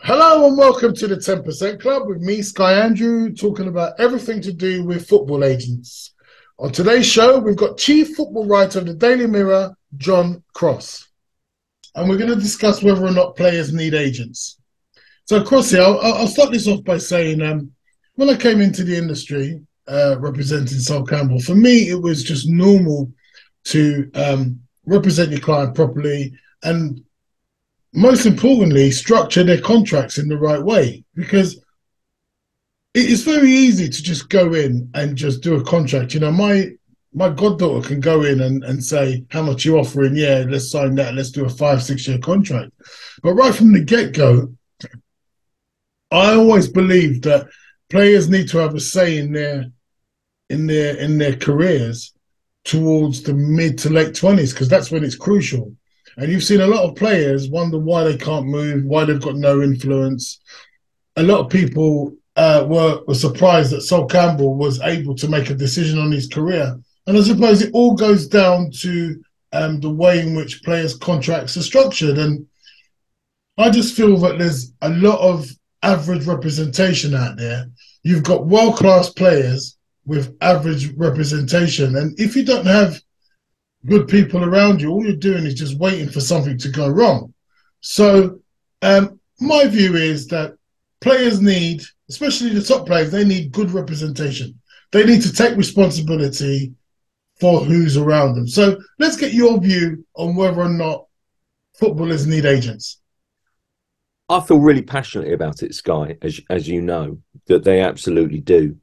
Hello and welcome to the 10% Club with me, Sky Andrew, talking about everything to do with football agents. On today's show, we've got Chief Football Writer of the Daily Mirror, John Cross. And we're going to discuss whether or not players need agents. So, Crossy, I'll start this off by saying when I came into the industry representing Sol Campbell, for me, it was just normal to represent your client properly and most importantly, structure their contracts in the right way, because it's very easy to just go in and just do a contract. You know, my goddaughter can go in and say, how much you offering? Yeah, let's sign that. Let's do a 5-6 year contract. But right from the get-go, I always believed that players need to have a say in their careers towards the mid to late 20s, because that's when it's crucial. And you've seen a lot of players wonder why they can't move, why they've got no influence. A lot of people were surprised that Sol Campbell was able to make a decision on his career. And I suppose it all goes down to the way in which players' contracts are structured. And I just feel that there's a lot of average representation out there. You've got world-class players with average representation. And if you don't have good people around you, all you're doing is just waiting for something to go wrong. So my view is that players need, especially the top players, they need good representation. They need to take responsibility for who's around them. So let's get your view on whether or not footballers need agents. I feel really passionately about it, Sky, as you know, that they absolutely do.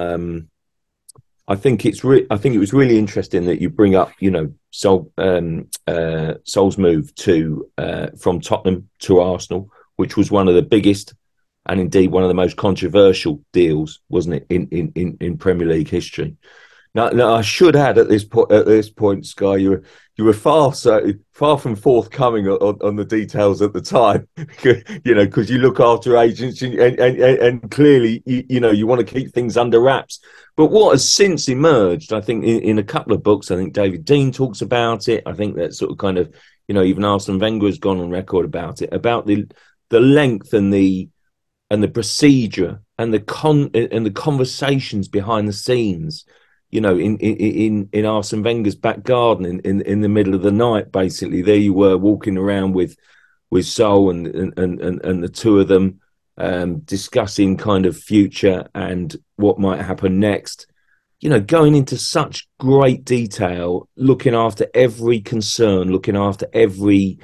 I think it was really interesting that you bring up, Sol's move to from Tottenham to Arsenal, which was one of the biggest and indeed one of the most controversial deals, wasn't it, in Premier League history. Now I should add at this point, Sky, you were far from forthcoming on the details at the time, because you look after agents and clearly you want to keep things under wraps. But what has since emerged, I think, in a couple of books, I think David Dein talks about it. I think that sort of kind of, even Arsene Wenger has gone on record about it, about the length and the procedure and the conversations behind the scenes. In Arsene Wenger's back garden in the middle of the night, basically, there you were walking around with Sol and the two of them discussing kind of future and what might happen next. Going into such great detail, looking after every concern, looking after every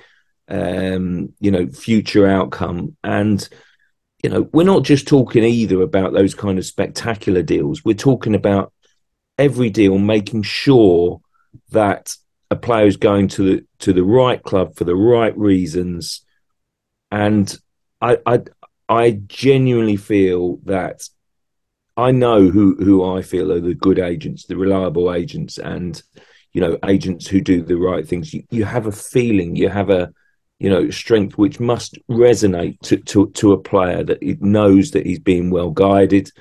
future outcome. And we're not just talking either about those kind of spectacular deals. We're talking about every deal, making sure that a player is going to the right club for the right reasons. And I genuinely feel that I know who I feel are the good agents, the reliable agents, and agents who do the right things. You have a feeling, you have a strength which must resonate to a player, that it knows that he's being well guided.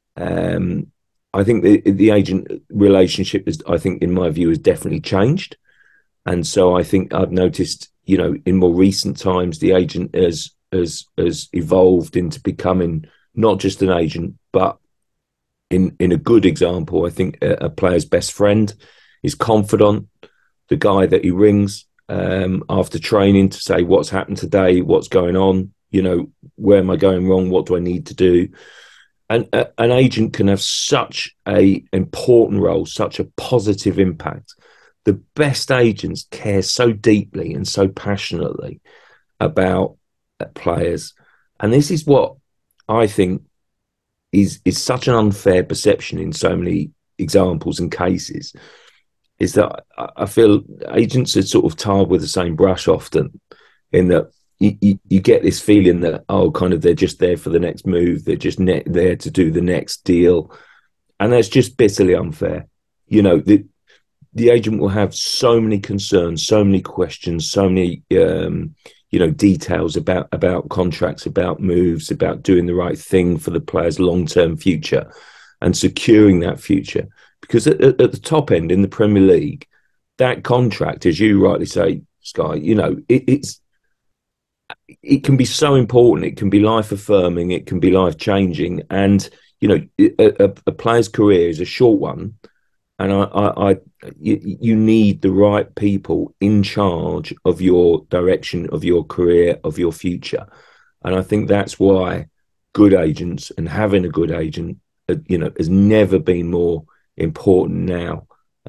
I think the agent relationship is, I think, in my view, has definitely changed. And so I think I've noticed, in more recent times, the agent has evolved into becoming not just an agent, but in a good example, I think a player's best friend, his confidant, the guy that he rings after training to say what's happened today, what's going on, where am I going wrong, what do I need to do? And an agent can have such an important role, such a positive impact. The best agents care so deeply and so passionately about players. And this is what I think is such an unfair perception in so many examples and cases, is that I feel agents are sort of tarred with the same brush often, in that you get this feeling that, kind of they're just there for the next move. They're just there to do the next deal. And that's just bitterly unfair. The agent will have so many concerns, so many questions, so many, details about contracts, about moves, about doing the right thing for the player's long-term future and securing that future. Because at the top end in the Premier League, that contract, as you rightly say, Sky, it's it can be so important. It can be life affirming. It can be life changing. And a player's career is a short one, and you need the right people in charge of your direction, of your career, of your future. And I think that's why good agents and having a good agent, has never been more important now.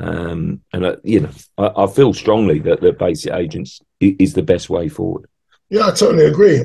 I feel strongly that the basic agents is the best way forward. Yeah, I totally agree.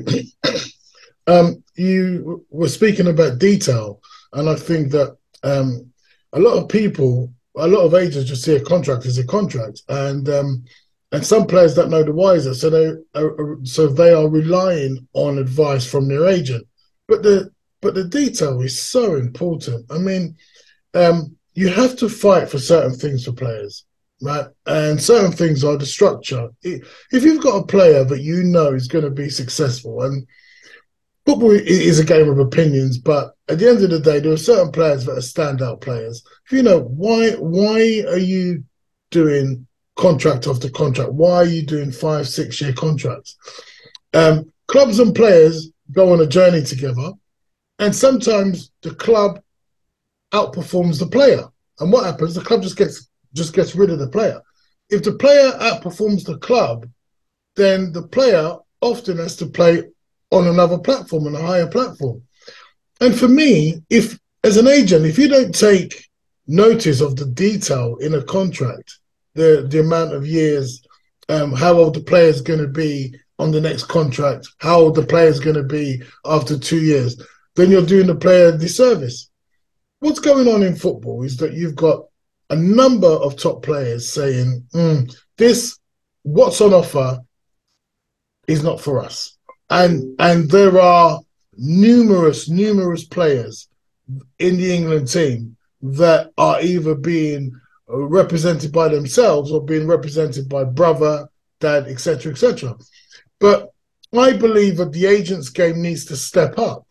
You were speaking about detail, and I think that a lot of agents just see a contract as a contract, and some players don't know the wiser, so they are relying on advice from their agent. But the detail is so important. I mean, you have to fight for certain things for players, right? And certain things are the structure. If you've got a player that you know is going to be successful, and football is a game of opinions, but at the end of the day, there are certain players that are standout players. If you know, why are you doing contract after contract? Why are you doing 5-6 year contracts? Clubs and players go on a journey together, and sometimes the club outperforms the player. And what happens? The club just gets rid of the player. If the player outperforms the club, then the player often has to play on another platform, on a higher platform. And for me, if as an agent, if you don't take notice of the detail in a contract, the amount of years, how old the player is going to be on the next contract, how old the player is going to be after 2 years, then you're doing the player a disservice. What's going on in football is that you've got a number of top players saying, this, what's on offer is not for us. And there are numerous players in the England team that are either being represented by themselves or being represented by brother, dad, etc., etc. But I believe that the agents game needs to step up.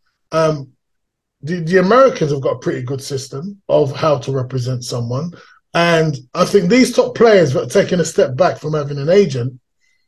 The Americans have got a pretty good system of how to represent someone. And I think these top players that are taking a step back from having an agent,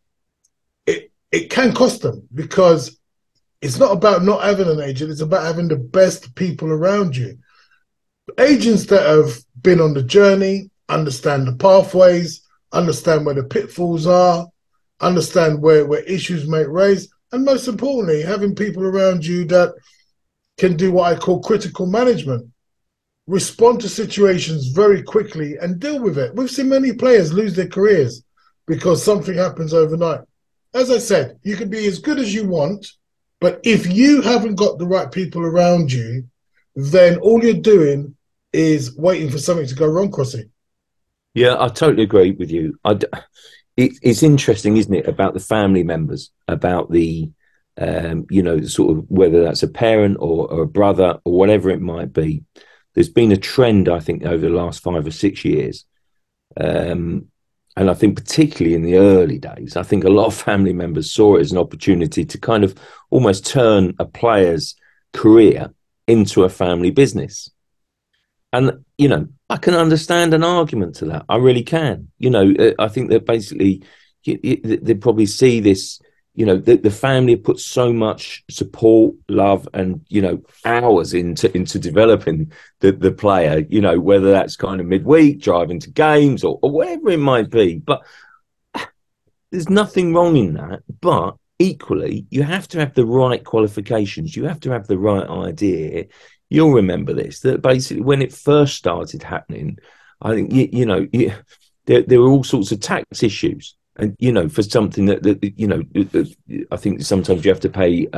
it can cost them, because it's not about not having an agent, it's about having the best people around you. Agents that have been on the journey, understand the pathways, understand where the pitfalls are, understand where issues may raise, and most importantly, having people around you that can do what I call critical management, respond to situations very quickly and deal with it. We've seen many players lose their careers because something happens overnight. As I said, you can be as good as you want, but if you haven't got the right people around you, then all you're doing is waiting for something to go wrong, Crossy. Yeah, I totally agree with you. It's interesting, isn't it, about the family members, about the, sort of whether that's a parent or a brother or whatever it might be. There's been a trend, I think, over the last 5 or 6 years. And I think particularly in the early days, I think a lot of family members saw it as an opportunity to kind of almost turn a player's career into a family business. And, I can understand an argument to that. I really can. I think that basically they probably see this, the family put so much support, love, and, hours into developing the player, whether that's kind of midweek, driving to games or whatever it might be. But there's nothing wrong in that. But equally, you have to have the right qualifications. You have to have the right idea. You'll remember this, that basically when it first started happening, I think, there were all sorts of tax issues. And, for something that I think sometimes you have to pay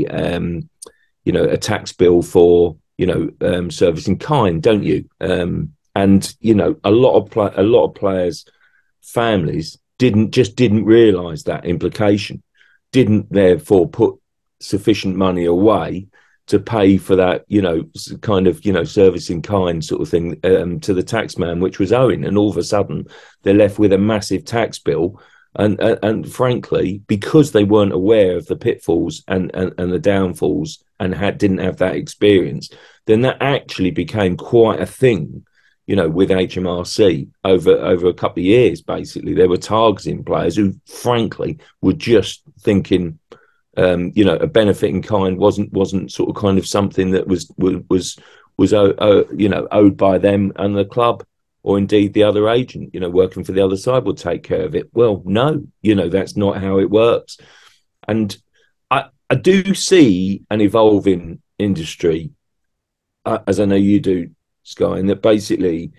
a tax bill for, service in kind, don't you? And, a lot of players' families didn't realise that implication, didn't therefore put sufficient money away to pay for that, service in kind sort of thing to the taxman, which was owing. And all of a sudden, they're left with a massive tax bill. And frankly, because they weren't aware of the pitfalls and the downfalls and didn't have that experience, then that actually became quite a thing, with HMRC over a couple of years. Basically, they were targeting players who, frankly, were just thinking, a benefit in kind wasn't sort of kind of something that was owed by them and the club, or indeed the other agent, working for the other side would take care of it. Well, no, that's not how it works. And I do see an evolving industry, as I know you do, Sky, and that basically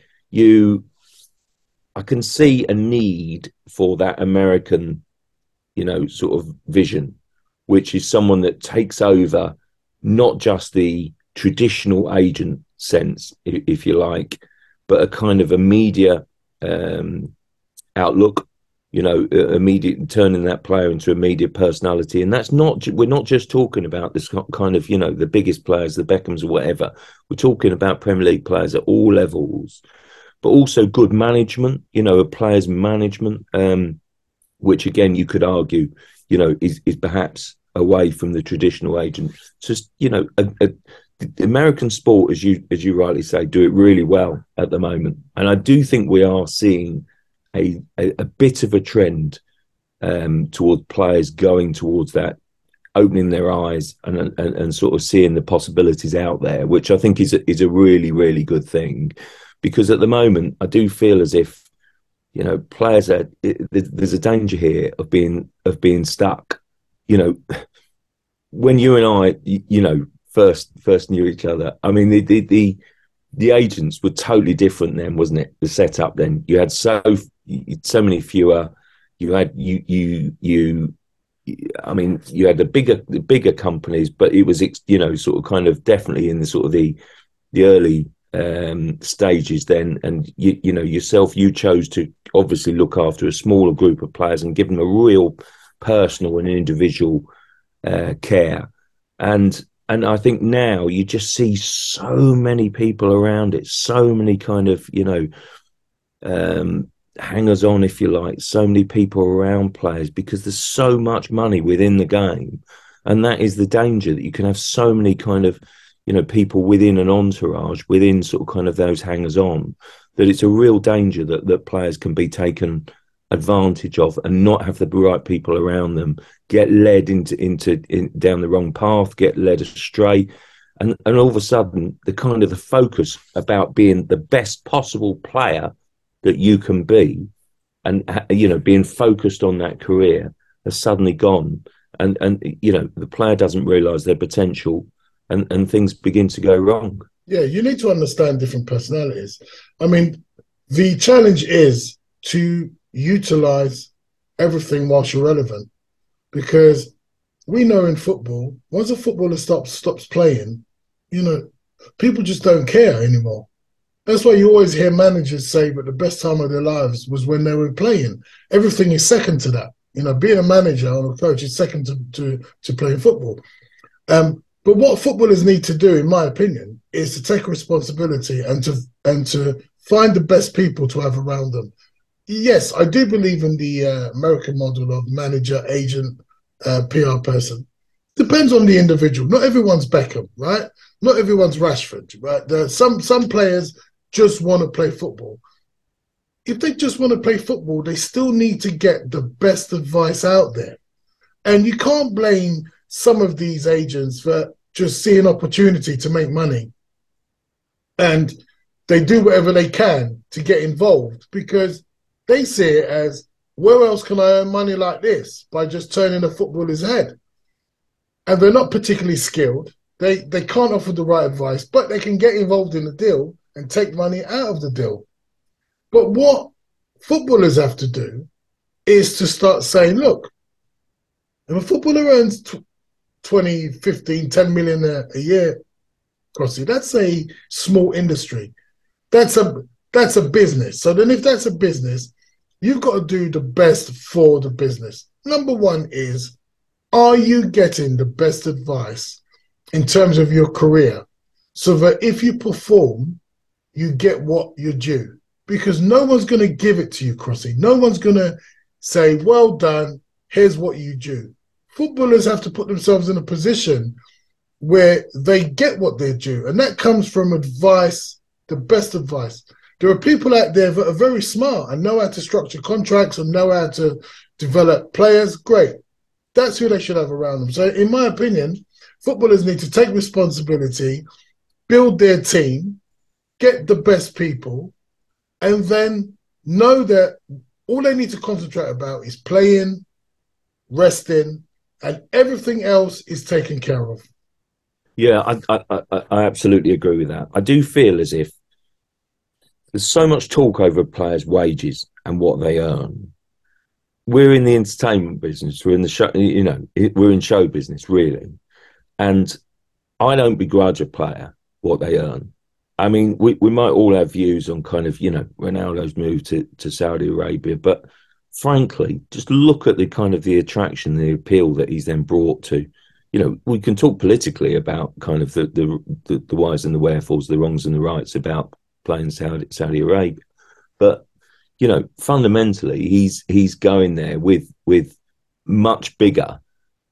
I can see a need for that American, sort of vision, which is someone that takes over not just the traditional agent sense, if you like, but a kind of a media outlook, immediate turning that player into a media personality. And we're not just talking about this kind of, the biggest players, the Beckhams or whatever. We're talking about Premier League players at all levels, but also good management, a player's management, which again, you could argue, is perhaps away from the traditional agent. Just, the American sport, as you rightly say, do it really well at the moment. And I do think we are seeing a bit of a trend towards players going towards that, opening their eyes and sort of seeing the possibilities out there, which I think is a really, really good thing. Because at the moment, I do feel as if, players there's a danger here of being stuck. When you and I, first knew each other, I mean, the agents were totally different then, wasn't it? The setup then, you had so many fewer. You had I mean, you had the bigger companies, but it was sort of kind of definitely in the sort of the early stages then, and you chose to obviously look after a smaller group of players and give them a real personal and individual care. And I think now you just see so many people around it, so many kind of hangers on, if you like, so many people around players, because there's so much money within the game. And that is the danger, that you can have so many kind of people within an entourage, within sort of kind of those hangers on, that it's a real danger that players can be taken advantage of and not have the right people around them, get led into down the wrong path, get led astray. And all of a sudden, the focus about being the best possible player that you can be, and being focused on that career, has suddenly gone. And the player doesn't realise their potential, and things begin to go wrong. Yeah, you need to understand different personalities. I mean, the challenge is to utilize everything whilst you're relevant, because we know in football, once a footballer stops playing, people just don't care anymore. That's why you always hear managers say that the best time of their lives was when they were playing. Everything is second to that. Being a manager or a coach is second to playing football. But what footballers need to do, in my opinion, is to take responsibility and to find the best people to have around them. Yes, I do believe in the American model of manager, agent, PR person. Depends on the individual. Not everyone's Beckham, right? Not everyone's Rashford, right? Some players just want to play football. If they just want to play football, they still need to get the best advice out there. And you can't blame some of these agents for just seeing opportunity to make money. And they do whatever they can to get involved, because they see it as, where else can I earn money like this? By just turning a footballer's head. And they're not particularly skilled. They can't offer the right advice, but they can get involved in the deal and take money out of the deal. But what footballers have to do is to start saying, look, if a footballer earns 20, 15, 10 million a year, Crossy, that's a small industry. That's a business. So then if that's a business, you've got to do the best for the business. Number one is, are you getting the best advice in terms of your career, so that if you perform, you get what you're due? Because no one's going to give it to you, Crossy. No one's going to say, well done, here's what you do. Footballers have to put themselves in a position where they get what they're due. And that comes from advice, the best advice. There are people out there that are very smart and know how to structure contracts and know how to develop players. Great. That's who they should have around them. So, in my opinion, footballers need to take responsibility, build their team, get the best people, and then know that all they need to concentrate about is playing, resting, and everything else is taken care of. Yeah, I absolutely agree with that. I do feel as if there's so much talk over players' wages and what they earn. We're in the entertainment business. We're in the show, we're in show business, really. And I don't begrudge a player what they earn. I mean, we might all have views on kind of, Ronaldo's move to Saudi Arabia, but frankly, just look at the kind of the attraction, the appeal that he's then brought to. We can talk politically about kind of the whys and the wherefores, the wrongs and the rights about playing Saudi Arabia, but fundamentally, he's going there with much bigger,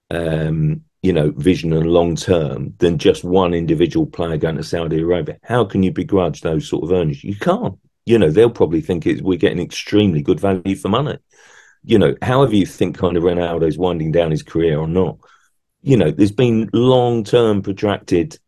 vision and long term than just one individual player going to Saudi Arabia. How can you begrudge those sort of earnings? You can't. They'll probably think we're getting extremely good value for money. However you think kind of Ronaldo's winding down his career or not, there's been long-term protracted,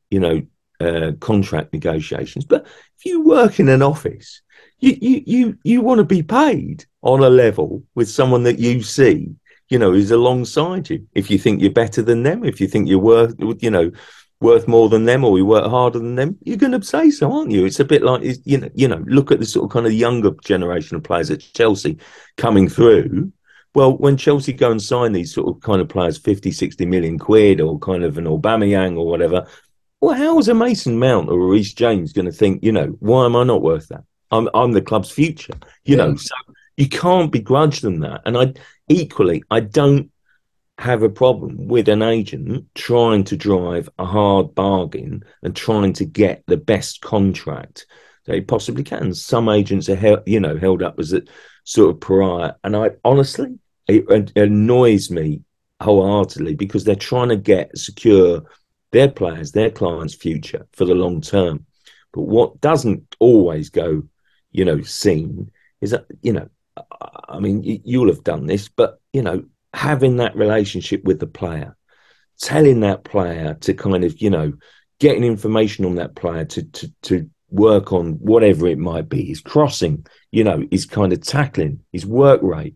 contract negotiations. But if you work in an office, you want to be paid on a level with someone that you see, who's alongside you. If you think you're better than them, if you think you're worth more than them, or you work harder than them, you're going to say so, aren't you? It's a bit like, look at the sort of kind of younger generation of players at Chelsea coming through. Well, when Chelsea go and sign these sort of kind of players, 50, 60 million quid, or kind of an Aubameyang or whatever, well, how is a Mason Mount or a Reece James going to think, why am I not worth that? I'm the club's future, so you can't begrudge them that. And I don't have a problem with an agent trying to drive a hard bargain and trying to get the best contract that he possibly can. Some agents are held up as a sort of pariah, and I honestly, it annoys me wholeheartedly, because they're trying to secure their players, their clients' future for the long term. But what doesn't always go, seen is that, I mean, you'll have done this, but, having that relationship with the player, telling that player to kind of, getting information on that player to work on whatever it might be, his crossing, his kind of tackling, his work rate,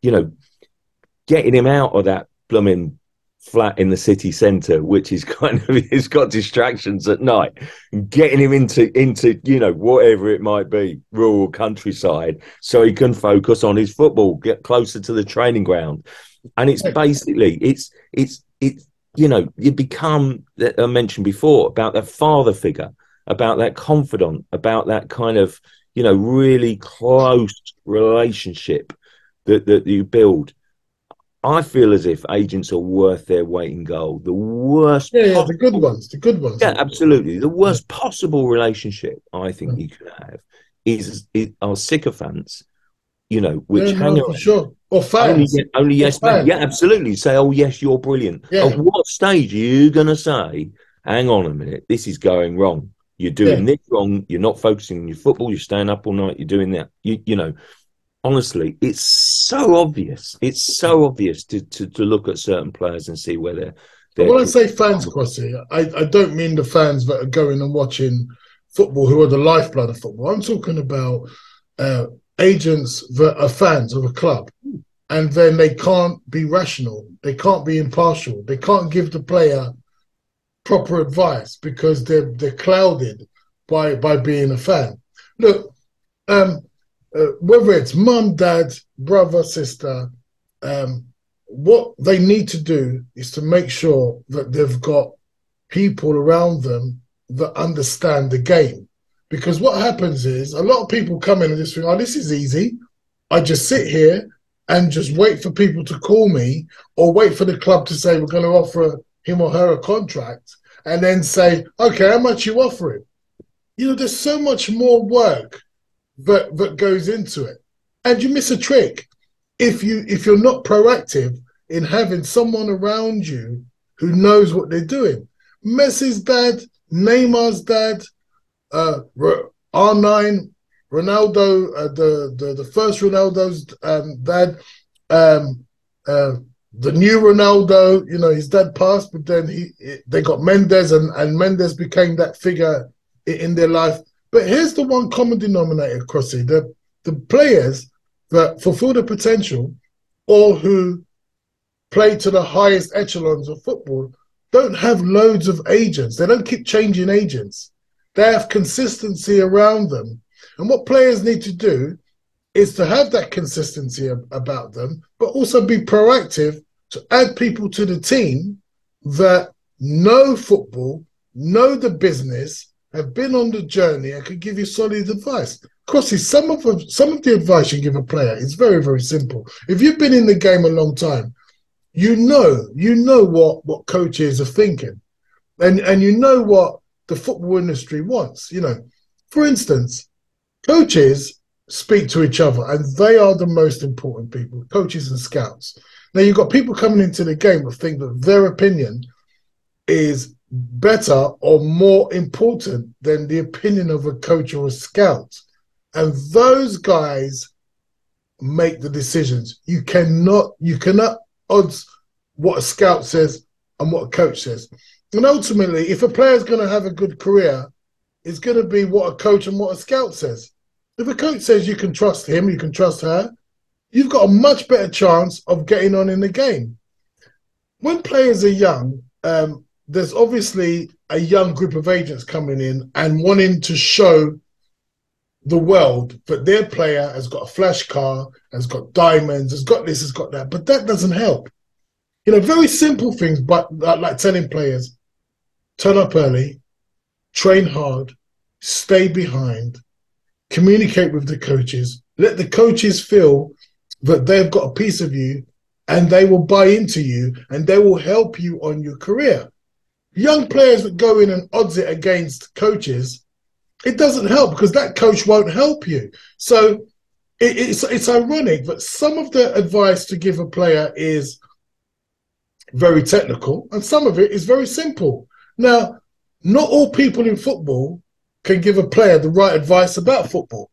getting him out of that blooming flat in the city centre, which is kind of, it's got distractions at night, and getting him into whatever it might be, rural countryside, so he can focus on his football, get closer to the training ground. And it's basically you become, that I mentioned before, about that father figure, about that confidant, about that kind of really close relationship that you build. I feel as if agents are worth their weight in gold. The worst, the good ones, yeah, absolutely. The worst possible relationship I think you could have are sycophants, which hang around. For sure. Or fans. Only yes, man. Yeah, absolutely. Say, oh yes, you're brilliant. Yeah. At what stage are you going to say, hang on a minute, this is going wrong? You're doing this wrong. You're not focusing on your football. You're staying up all night. You're doing that. Honestly, it's so obvious. It's so obvious to look at certain players and see where they're. When I say fans, Crossy, I don't mean the fans that are going and watching football, who are the lifeblood of football. I'm talking about agents that are fans of a club, and then they can't be rational. They can't be impartial. They can't give the player proper advice because they're clouded by being a fan. Look, whether it's mum, dad, brother, sister, what they need to do is to make sure that they've got people around them that understand the game. Because what happens is a lot of people come in and just think, oh, this is easy. I just sit here and just wait for people to call me, or wait for the club to say we're going to offer him or her a contract, and then say, okay, how much you offering? There's so much more work that goes into it, and you miss a trick if you're not proactive in having someone around you who knows what they're doing. Messi's dad, Neymar's dad, R9, Ronaldo, the first Ronaldo's dad, the new Ronaldo, his dad passed, but then they got Mendes, and Mendes became that figure in their life. But here's the one common denominator, Crossy. The players that fulfill the potential or who play to the highest echelons of football don't have loads of agents. They don't keep changing agents. They have consistency around them. And what players need to do is to have that consistency about them, but also be proactive to add people to the team that know football, know the business, have been on the journey, and could give you solid advice. Crossy, some of the advice you give a player is very, very simple. If you've been in the game a long time, you know what coaches are thinking, and you know what the football industry wants. For instance, coaches speak to each other, and they are the most important people, coaches and scouts. Now, you've got people coming into the game that think that their opinion is better or more important than the opinion of a coach or a scout. And those guys make the decisions. You cannot odds what a scout says and what a coach says. And ultimately, if a player is going to have a good career, it's going to be what a coach and what a scout says. If a coach says you can trust him, you can trust her, you've got a much better chance of getting on in the game. When players are young, there's obviously a young group of agents coming in and wanting to show the world that their player has got a flash car, has got diamonds, has got this, has got that. But that doesn't help. Very simple things, but like telling players, turn up early, train hard, stay behind, communicate with the coaches, let the coaches feel that they've got a piece of you and they will buy into you and they will help you on your career. Young players that go in and odds it against coaches, it doesn't help because that coach won't help you. So it's ironic that some of the advice to give a player is very technical and some of it is very simple. Now, not all people in football can give a player the right advice about football.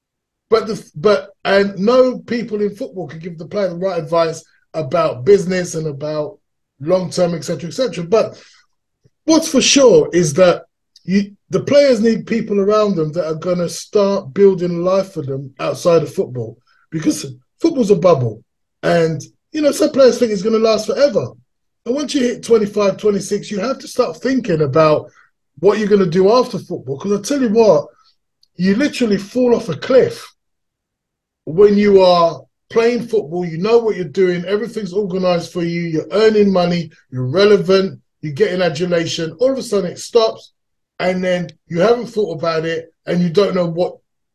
And no people in football can give the player the right advice about business and about long-term, etc., etc. But what's for sure is that the players need people around them that are going to start building life for them outside of football, because football's a bubble. And, some players think it's going to last forever. And once you hit 25, 26, you have to start thinking about what you're going to do after football. Because I tell you what, you literally fall off a cliff when you are playing football. You know what you're doing. Everything's organized for you. You're earning money. You're relevant. You're getting adulation. All of a sudden it stops, and then you haven't thought about it, and you don't know what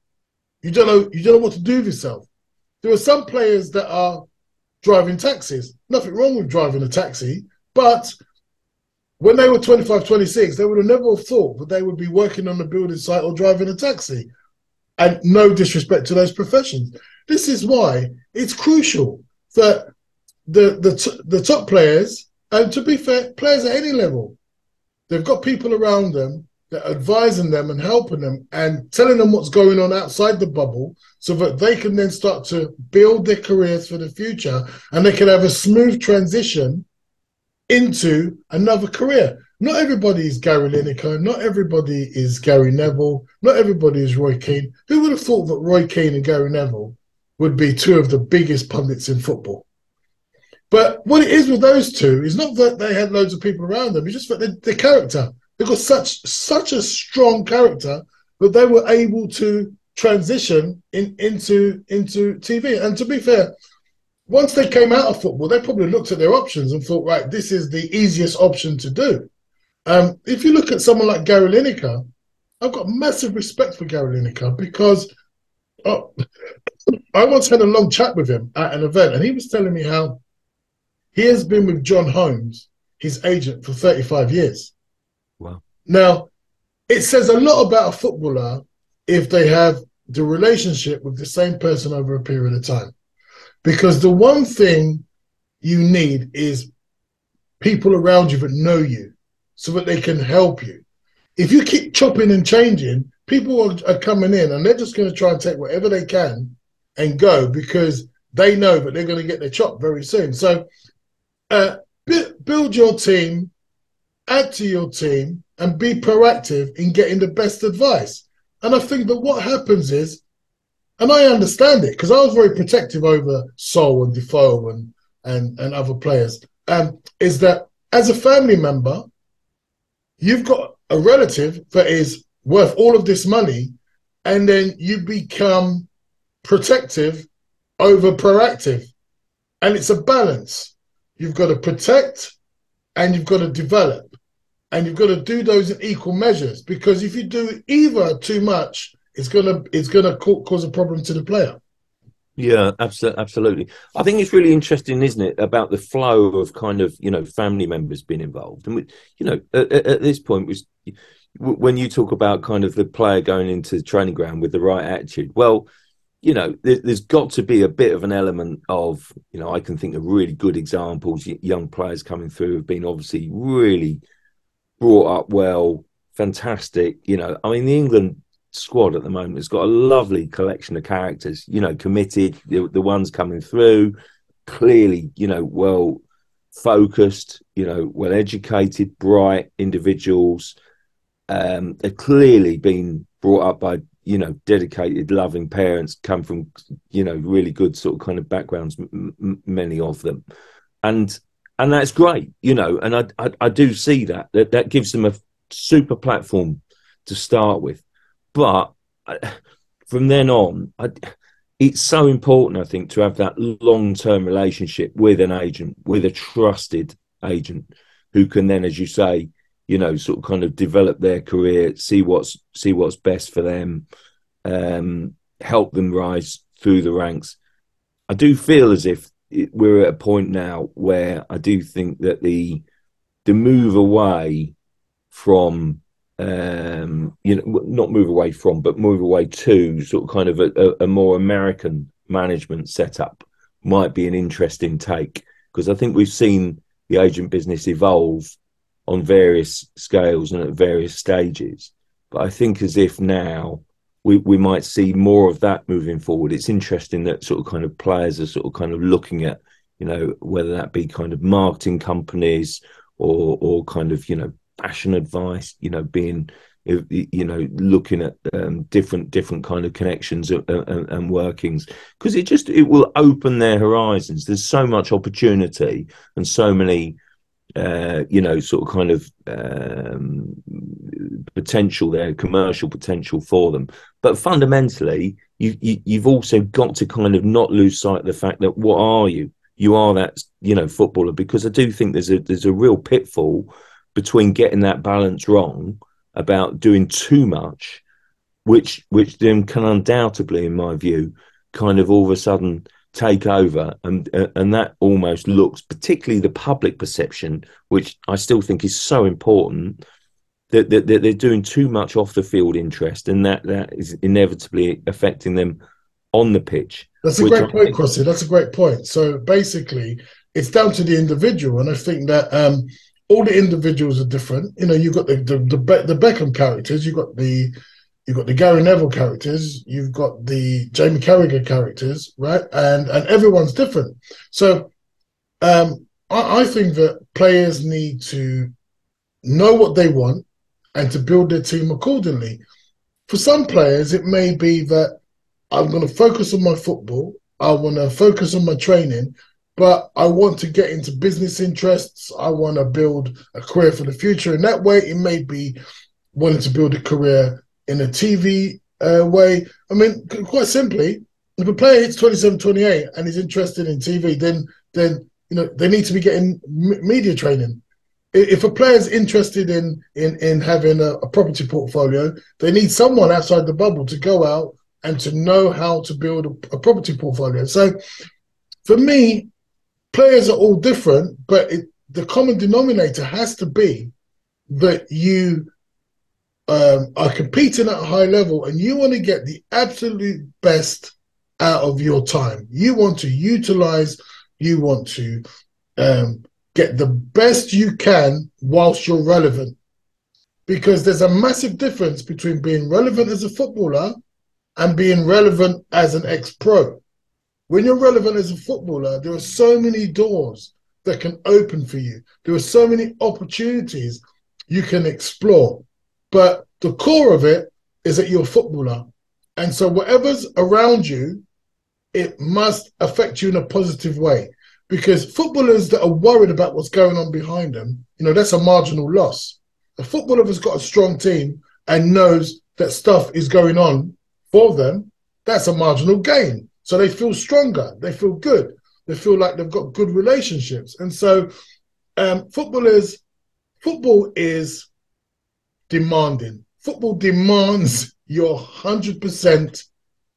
to do with yourself. There are some players that are driving taxis. Nothing wrong with driving a taxi, but when they were 25, 26, they would have never thought that they would be working on a building site or driving a taxi. And no disrespect to those professions. This is why it's crucial that the top players, and to be fair, players at any level, they've got people around them that are advising them and helping them and telling them what's going on outside the bubble so that they can then start to build their careers for the future and they can have a smooth transition into another career. Not everybody is Gary Lineker. Not everybody is Gary Neville. Not everybody is Roy Keane. Who would have thought that Roy Keane and Gary Neville would be two of the biggest pundits in football? But what it is with those two is not that they had loads of people around them. It's just that their character. They've got such a strong character that they were able to transition into TV. And to be fair, once they came out of football, they probably looked at their options and thought, right, this is the easiest option to do. If you look at someone like Gary Lineker, I've got massive respect for Gary Lineker because I once had a long chat with him at an event, and he was telling me how he has been with John Holmes, his agent, for 35 years. Wow. Now, it says a lot about a footballer if they have the relationship with the same person over a period of time. Because the one thing you need is people around you that know you so that they can help you. If you keep chopping and changing, people are coming in and they're just going to try and take whatever they can and go because they know that they're going to get their chop very soon. So build your team, add to your team, and be proactive in getting the best advice. And I think that what happens is, and I understand it because I was very protective over Sol and Defoe and other players, is that as a family member, you've got a relative that is worth all of this money, and then you become protective over proactive. And it's a balance. You've got to protect and you've got to develop. And you've got to do those in equal measures, because if you do either too much, it's gonna cause a problem to the player. Yeah, absolutely. I think it's really interesting, isn't it, about the flow of kind of, family members being involved. And, at this point, when you talk about kind of the player going into the training ground with the right attitude, well, there's got to be a bit of an element of, I can think of really good examples, young players coming through have been obviously really brought up well, fantastic. I mean, the England squad at the moment has got a lovely collection of characters, committed, the ones coming through, clearly, well focused, well educated, bright individuals. They've clearly been brought up by, dedicated, loving parents, come from, really good sort of kind of backgrounds, many of them. And that's great, and I do see that gives them a super platform to start with. But from then on, it's so important, I think, to have that long-term relationship with an agent, with a trusted agent who can then, as you say, sort of kind of develop their career, see what's best for them, help them rise through the ranks. I do feel as if we're at a point now where I do think that the move away from not move away from, but move away to sort of kind of a more American management setup might be an interesting take, because I think we've seen the agent business evolve on various scales and at various stages. But I think as if now we might see more of that moving forward. It's interesting that sort of kind of players are sort of kind of looking at, whether that be kind of marketing companies or kind of, fashion advice, being, looking at different kind of connections and workings, because it will open their horizons. There's so much opportunity and so many, sort of kind of potential there, commercial potential for them. But fundamentally, you've also got to kind of not lose sight of the fact that what are you? You are that, footballer, because I do think there's a real pitfall between getting that balance wrong about doing too much, which then can undoubtedly, in my view, kind of all of a sudden take over, and that almost looks, particularly the public perception, which I still think is so important, that they're doing too much off the field interest, and that is inevitably affecting them on the pitch. That's a great point, Crossy. That's a great point. So basically, it's down to the individual, and I think that all the individuals are different. You've got the Beckham characters, you've got the Gary Neville characters, you've got the Jamie Carragher characters, right? And everyone's different. So I think that players need to know what they want and to build their team accordingly. For some players, it may be that I'm going to focus on my football, I want to focus on my training, but I want to get into business interests. I want to build a career for the future. In that way, it may be wanting to build a career in a TV way. I mean, quite simply, if a player hits 27, 28 and is interested in TV, then they need to be getting media training. If a player is interested in having a property portfolio, they need someone outside the bubble to go out and to know how to build a property portfolio. So for me, players are all different, but the common denominator has to be that you are competing at a high level and you want to get the absolute best out of your time. You want to utilize, you want to get the best you can whilst you're relevant. Because there's a massive difference between being relevant as a footballer and being relevant as an ex-pro. When you're relevant as a footballer, there are so many doors that can open for you. There are so many opportunities you can explore. But the core of it is that you're a footballer. And so whatever's around you, it must affect you in a positive way. Because footballers that are worried about what's going on behind them, that's a marginal loss. A footballer that's got a strong team and knows that stuff is going on for them, that's a marginal gain. So they feel stronger. They feel good. They feel like they've got good relationships. And so football is demanding. Football demands your 100%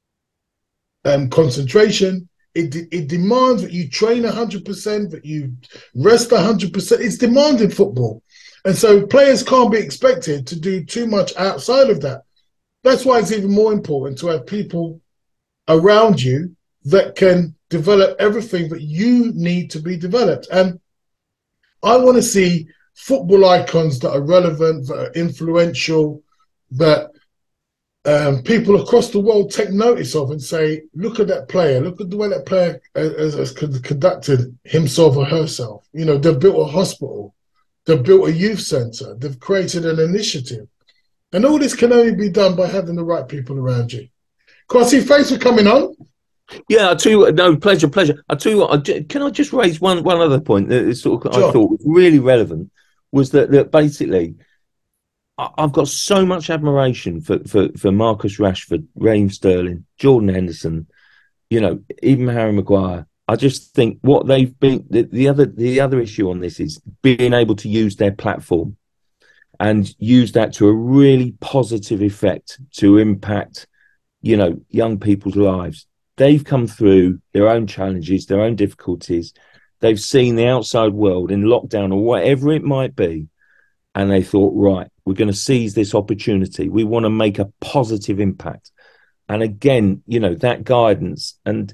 concentration. It demands that you train 100%, that you rest 100%. It's demanding football. And so players can't be expected to do too much outside of that. That's why it's even more important to have people around you that can develop everything that you need to be developed. And I want to see football icons that are relevant, that are influential, that people across the world take notice of and say, look at that player, look at the way that player has conducted himself or herself. They've built a hospital, they've built a youth centre, they've created an initiative. And all this can only be done by having the right people around you. Crossy, thanks for coming on. Yeah, pleasure. I tell you what, can I just raise one other point that is sort of, sure. I thought was really relevant, was that basically I've got so much admiration for Marcus Rashford, Raheem Sterling, Jordan Henderson, even Harry Maguire. I just think what they've been, the other issue on this is being able to use their platform and use that to a really positive effect to impact, young people's lives. They've come through their own challenges, their own difficulties. They've seen the outside world in lockdown or whatever it might be. And they thought, right, we're going to seize this opportunity. We want to make a positive impact. And again, that guidance. And,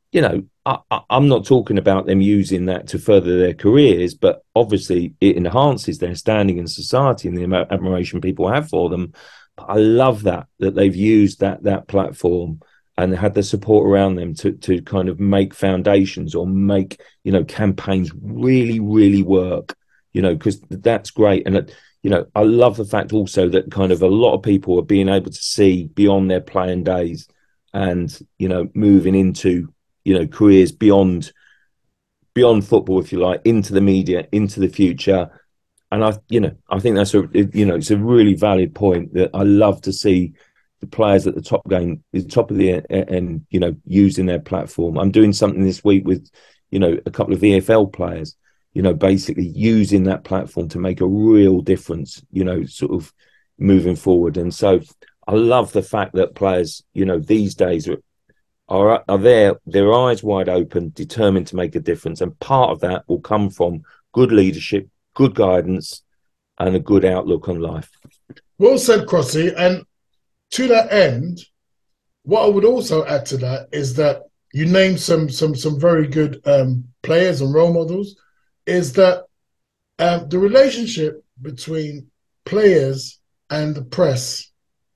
I'm not talking about them using that to further their careers, but obviously it enhances their standing in society and the admiration people have for them. But I love that they've used that platform and had the support around them to kind of make foundations or make, campaigns really, really work, because that's great. And, I love the fact also that kind of a lot of people are being able to see beyond their playing days and, moving into, careers beyond football, if you like, into the media, into the future. And I think that's it's a really valid point that I love to see the players at the top of the end, using their platform. I'm doing something this week with, a couple of VFL players, basically using that platform to make a real difference, sort of moving forward. And so I love the fact that players, these days are there, their eyes wide open, determined to make a difference. And part of that will come from good leadership, good guidance, and a good outlook on life. Well said, Crossy. And to that end, what I would also add to that is that you named some very good players and role models, is that the relationship between players and the press,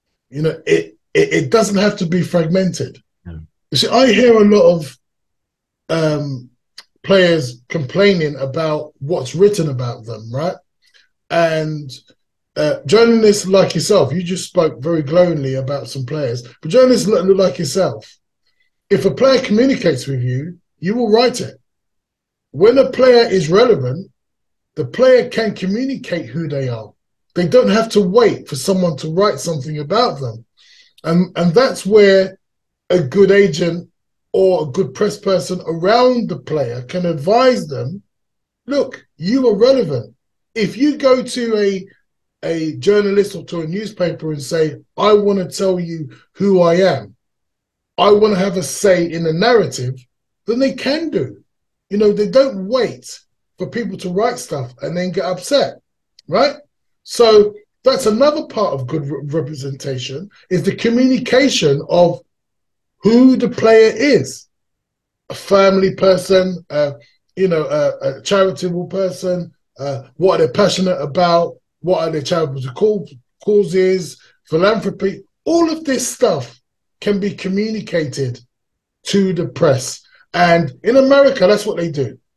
it doesn't have to be fragmented. No. You see, I hear a lot of players complaining about what's written about them, right? And journalists like yourself, you just spoke very glowingly about some players, but journalists like yourself, if a player communicates with you, you will write it. When a player is relevant, the player can communicate who they are. They don't have to wait for someone to write something about them. And that's where a good agent or a good press person around the player can advise them, look, you are relevant. If you go to a journalist or to a newspaper and say, I want to tell you who I am, I want to have a say in the narrative, then they can do. They don't wait for people to write stuff and then get upset, right? So that's another part of good representation, is the communication of who the player is. A family person, a charitable person, what are they passionate about, what are their charitable causes, philanthropy. All of this stuff can be communicated to the press. And in America, that's what they do.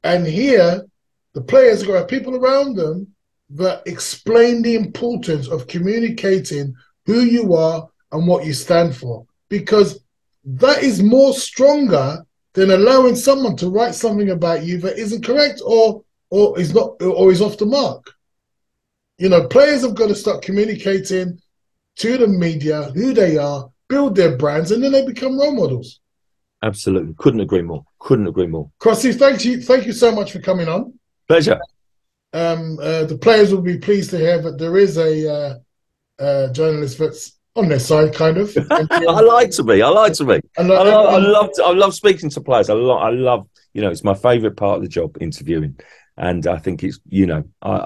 And here, the players are going to have people around them that explain the importance of communicating who you are and what you stand for. Because that is more stronger than allowing someone to write something about you that isn't correct or is not or is off the mark. You know, players have got to start communicating to the media who they are, build their brands, and then they become role models. Absolutely. Couldn't agree more. Couldn't agree more. Crossy, thank you so much for coming on. Pleasure. The players will be pleased to hear that there is a journalist that's on their side, kind of. I like to be. I love speaking to players. I love, you know, it's my favourite part of the job, interviewing, and I think it's, you know,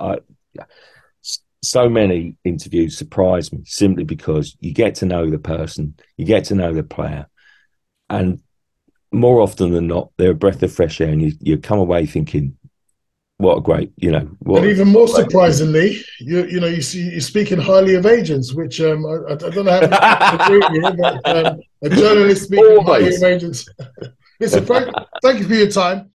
so many interviews surprise me simply because you get to know the person, you get to know the player, and more often than not, they're a breath of fresh air, and you come away thinking, what a great, you know. And even more surprisingly, you're speaking highly of agents, which I don't know how to agree with you, but a journalist speaking highly of agents. Listen, Frank, thank you for your time.